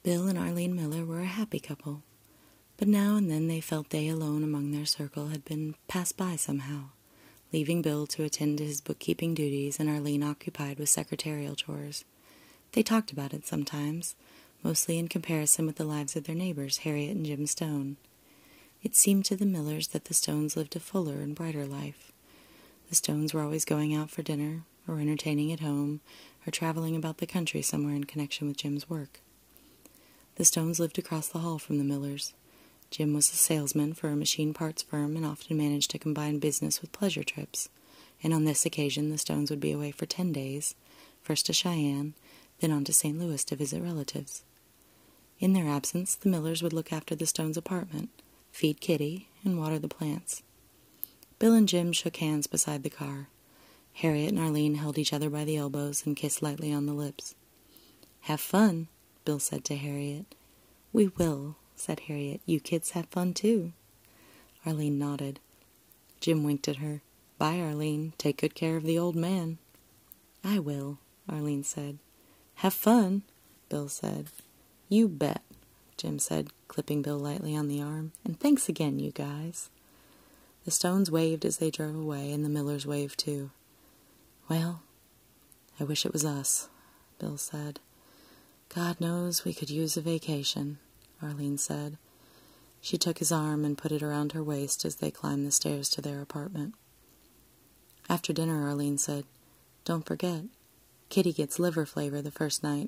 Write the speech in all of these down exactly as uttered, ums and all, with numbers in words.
Bill and Arlene Miller were a happy couple, but now and then they felt they alone among their circle had been passed by somehow, leaving Bill to attend to his bookkeeping duties and Arlene occupied with secretarial chores. They talked about it sometimes, mostly in comparison with the lives of their neighbors, Harriet and Jim Stone. It seemed to the Millers that the Stones lived a fuller and brighter life. The Stones were always going out for dinner, or entertaining at home, or traveling about the country somewhere in connection with Jim's work. The Stones lived across the hall from the Millers. Jim was a salesman for a machine parts firm and often managed to combine business with pleasure trips, and on this occasion the Stones would be away for ten days, first to Cheyenne, then on to Saint Louis to visit relatives. In their absence, the Millers would look after the Stones' apartment, feed Kitty, and water the plants. Bill and Jim shook hands beside the car. Harriet and Arlene held each other by the elbows and kissed lightly on the lips. "Have fun," Bill said to Harriet. "We will," said Harriet. "You kids have fun, too." Arlene nodded. Jim winked at her. "Bye, Arlene. Take good care of the old man." "I will," Arlene said. "Have fun," Bill said. "You bet," Jim said, clipping Bill lightly on the arm. "And thanks again, you guys." The Stones waved as they drove away, and the Millers waved too. "Well, I wish it was us," Bill said. "God knows we could use a vacation," Arlene said. She took his arm and put it around her waist as they climbed the stairs to their apartment. After dinner, Arlene said, "Don't forget, Kitty gets liver flavor the first night."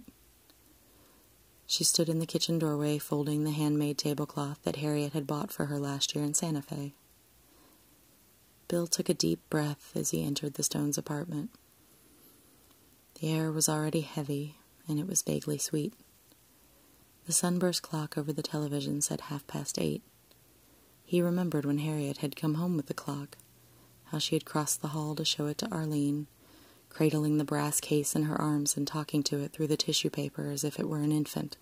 She stood in the kitchen doorway folding the handmade tablecloth that Harriet had bought for her last year in Santa Fe. Bill took a deep breath as he entered the Stones' apartment. The air was already heavy, and it was vaguely sweet. The sunburst clock over the television said half past eight. He remembered when Harriet had come home with the clock, how she had crossed the hall to show it to Arlene, cradling the brass case in her arms and talking to it through the tissue paper as if it were an infant.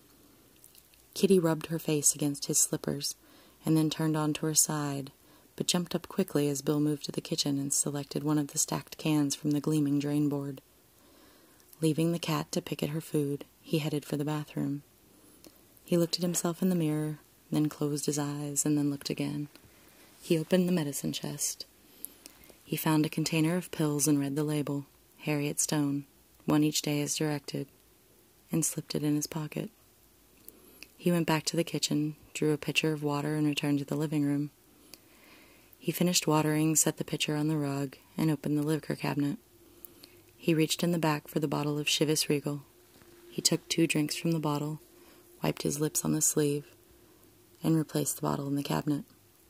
Kitty rubbed her face against his slippers, and then turned onto her side, but jumped up quickly as Bill moved to the kitchen and selected one of the stacked cans from the gleaming drain board. Leaving the cat to pick at her food, he headed for the bathroom. He looked at himself in the mirror, then closed his eyes, and then looked again. He opened the medicine chest. He found a container of pills and read the label, Harriet Stone, one each day as directed, and slipped it in his pocket. He went back to the kitchen, drew a pitcher of water, and returned to the living room. He finished watering, set the pitcher on the rug, and opened the liquor cabinet. He reached in the back for the bottle of Chivas Regal. He took two drinks from the bottle, wiped his lips on the sleeve, and replaced the bottle in the cabinet.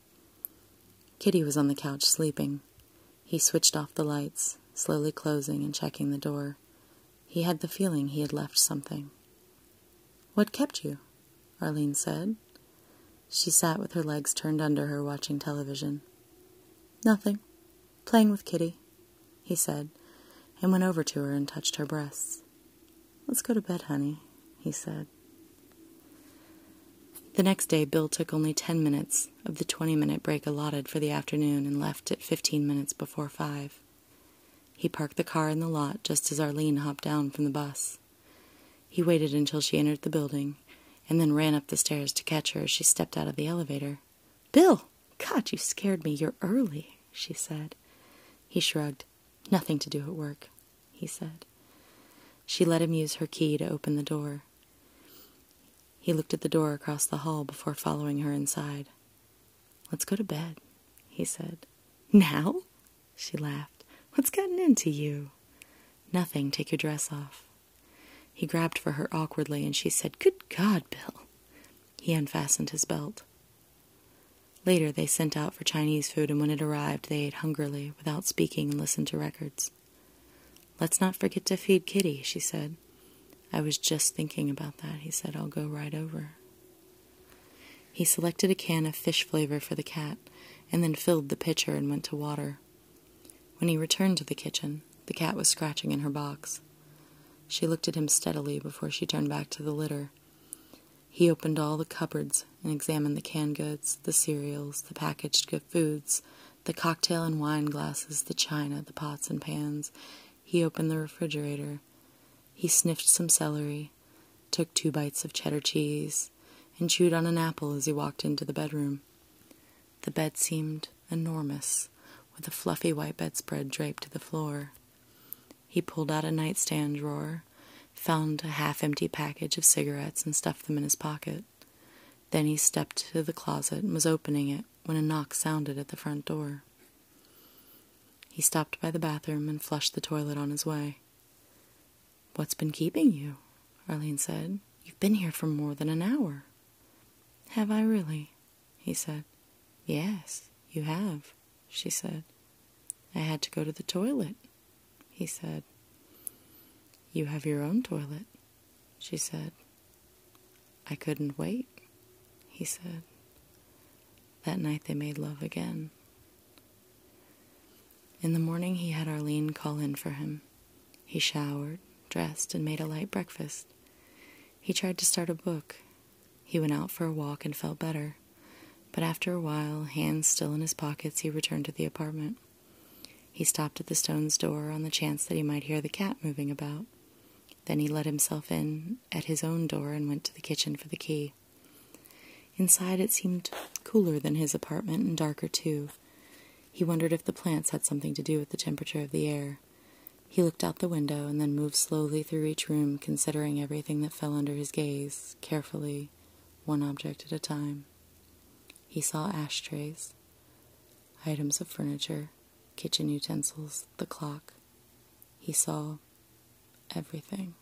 Kitty was on the couch sleeping. He switched off the lights, slowly closing and checking the door. He had the feeling he had left something. "What kept you?" Arlene said. She sat with her legs turned under her, watching television. "Nothing. Playing with Kitty," he said, and went over to her and touched her breasts. "Let's go to bed, honey," he said. The next day, Bill took only ten minutes of the twenty-minute break allotted for the afternoon and left at fifteen minutes before five. He parked the car in the lot just as Arlene hopped down from the bus. He waited until she entered the building, and then ran up the stairs to catch her as she stepped out of the elevator. "Bill! God, you scared me. You're early," she said. He shrugged. "Nothing to do at work," he said. She let him use her key to open the door. He looked at the door across the hall before following her inside. "Let's go to bed," he said. "Now?" She laughed. "What's gotten into you?" "Nothing. Take your dress off." He grabbed for her awkwardly, and she said, "Good God, Bill." He unfastened his belt. Later, they sent out for Chinese food, and when it arrived, they ate hungrily, without speaking, and listened to records. "Let's not forget to feed Kitty," she said. "I was just thinking about that," he said. "I'll go right over." He selected a can of fish flavor for the cat, and then filled the pitcher and went to water. When he returned to the kitchen, the cat was scratching in her box. She looked at him steadily before she turned back to the litter. He opened all the cupboards and examined the canned goods, the cereals, the packaged good foods, the cocktail and wine glasses, the china, the pots and pans. He opened the refrigerator. He sniffed some celery, took two bites of cheddar cheese, and chewed on an apple as he walked into the bedroom. The bed seemed enormous, with a fluffy white bedspread draped to the floor. He pulled out a nightstand drawer, found a half-empty package of cigarettes, and stuffed them in his pocket. Then he stepped to the closet and was opening it when a knock sounded at the front door. He stopped by the bathroom and flushed the toilet on his way. "What's been keeping you?" Arlene said. "You've been here for more than an hour." "Have I really?" he said. "Yes, you have," she said. "I had to go to the toilet," he said. "You have your own toilet," she said. "I couldn't wait," he said. That night they made love again. In the morning he had Arlene call in for him. He showered, dressed, and made a light breakfast. He tried to start a book. He went out for a walk and felt better. But after a while, hands still in his pockets, he returned to the apartment. He stopped at the Stones' door on the chance that he might hear the cat moving about. Then he let himself in at his own door and went to the kitchen for the key. Inside it seemed cooler than his apartment and darker too. He wondered if the plants had something to do with the temperature of the air. He looked out the window and then moved slowly through each room, considering everything that fell under his gaze, carefully, one object at a time. He saw ashtrays, items of furniture, kitchen utensils, the clock. He saw everything.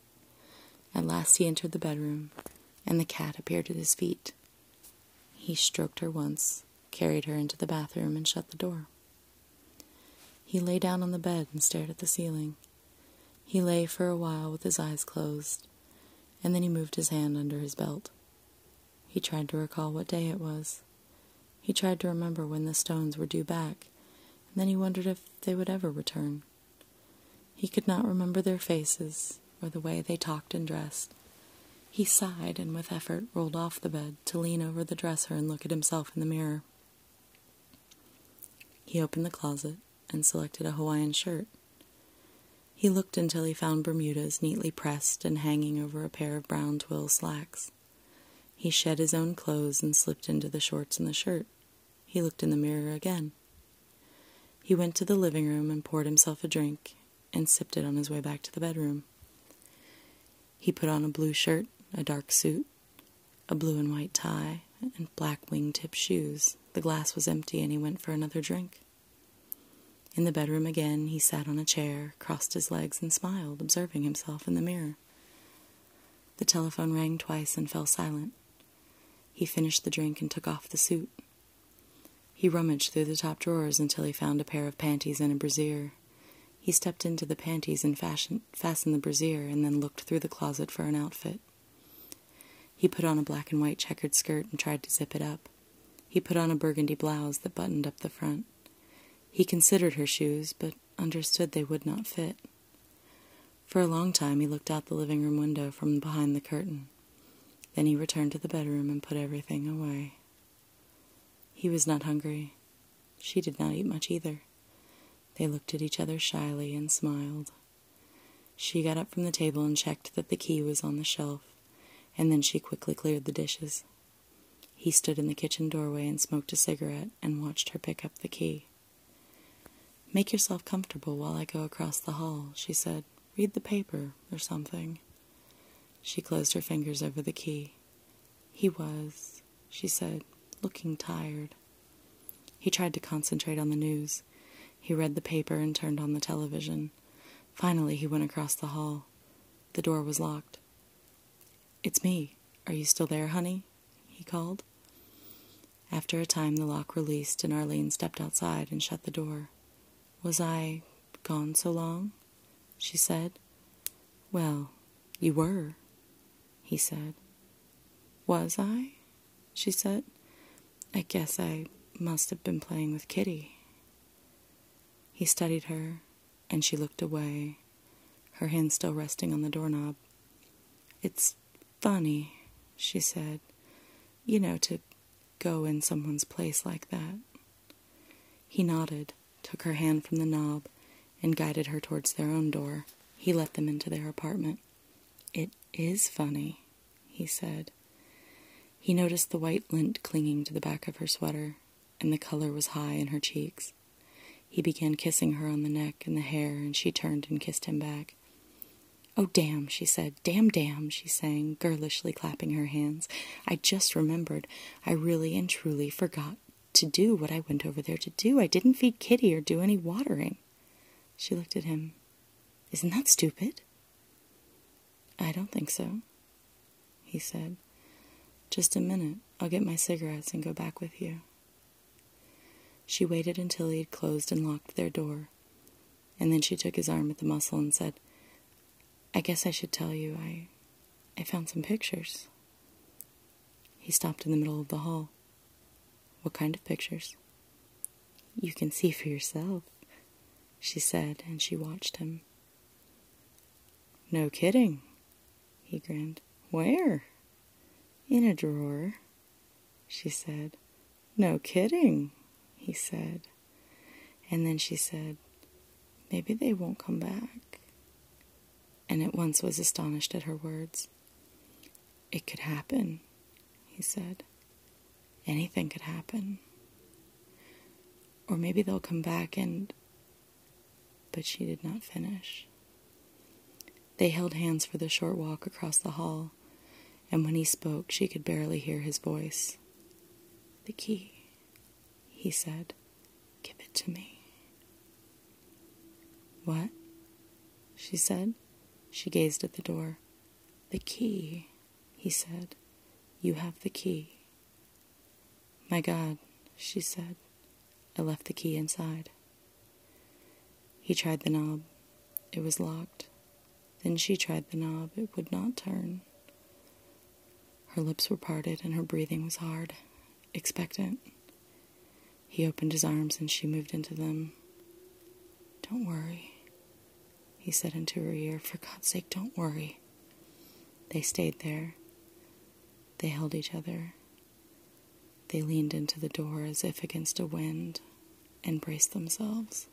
At last he entered the bedroom, and the cat appeared at his feet. He stroked her once, carried her into the bathroom, and shut the door. He lay down on the bed and stared at the ceiling. He lay for a while with his eyes closed, and then he moved his hand under his belt. He tried to recall what day it was. He tried to remember when the Stones were due back, and then he wondered if they would ever return. He could not remember their faces or the way they talked and dressed. He sighed and with effort rolled off the bed to lean over the dresser and look at himself in the mirror. He opened the closet and selected a Hawaiian shirt. He looked until he found Bermudas neatly pressed and hanging over a pair of brown twill slacks. He shed his own clothes and slipped into the shorts and the shirt. He looked in the mirror again. He went to the living room and poured himself a drink and sipped it on his way back to the bedroom. He put on a blue shirt, a dark suit, a blue and white tie, and black wingtip shoes. The glass was empty and he went for another drink. In the bedroom again, he sat on a chair, crossed his legs, and smiled, observing himself in the mirror. The telephone rang twice and fell silent. He finished the drink and took off the suit. He rummaged through the top drawers until he found a pair of panties and a brassiere. He stepped into the panties and fashion, fastened the brassiere and then looked through the closet for an outfit. He put on a black and white checkered skirt and tried to zip it up. He put on a burgundy blouse that buttoned up the front. He considered her shoes, but understood they would not fit. For a long time he looked out the living room window from behind the curtain. Then he returned to the bedroom and put everything away. He was not hungry. She did not eat much either. They looked at each other shyly and smiled. She got up from the table and checked that the key was on the shelf, and then she quickly cleared the dishes. He stood in the kitchen doorway and smoked a cigarette and watched her pick up the key. "Make yourself comfortable while I go across the hall," she said. "Read the paper or something." She closed her fingers over the key. "He was," she said, looking tired. He tried to concentrate on the news. He read the paper and turned on the television. Finally, he went across the hall. The door was locked. "It's me. Are you still there, honey?" he called. After a time, the lock released and Arlene stepped outside and shut the door. "Was I gone so long?" she said. "Well, you were," he said. "Was I?" she said. "I guess I must have been playing with Kitty." He studied her, and she looked away, her hand still resting on the doorknob. "It's funny," she said, "you know, to go in someone's place like that." He nodded, took her hand from the knob, and guided her towards their own door. He let them into their apartment. It is funny, he said. He noticed the white lint clinging to the back of her sweater, and the color was high in her cheeks. He began kissing her on the neck and the hair, and she turned and kissed him back. "Oh, damn," she said. "Damn, damn," she sang, girlishly clapping her hands. "I just remembered. I really and truly forgot to do what I went over there to do. I didn't feed Kitty or do any watering." She looked at him. "Isn't that stupid?" "I don't think so," he said. "Just a minute. I'll get my cigarettes and go back with you." She waited until he had closed and locked their door, and then she took his arm at the muscle and said, "I guess I should tell you, I, I found some pictures." He stopped in the middle of the hall. "What kind of pictures?" "You can see for yourself," she said, and she watched him. "No kidding," he grinned. "Where?" "In a drawer," she said. "No kidding," he said. And then she said, "Maybe they won't come back," and at once was astonished at her words. "It could happen," he said. "Anything could happen. Or maybe they'll come back and..." But she did not finish. They held hands for the short walk across the hall, and when he spoke, she could barely hear his voice. "The key," he said. "Give it to me." "What?" she said. She gazed at the door. "The key," he said. "You have the key." "My God," she said. "I left the key inside." He tried the knob. It was locked. Then she tried the knob. It would not turn. Her lips were parted and her breathing was hard, expectant. He opened his arms and she moved into them. "Don't worry," he said into her ear. "For God's sake, don't worry." They stayed there. They held each other. They leaned into the door as if against a wind and braced themselves.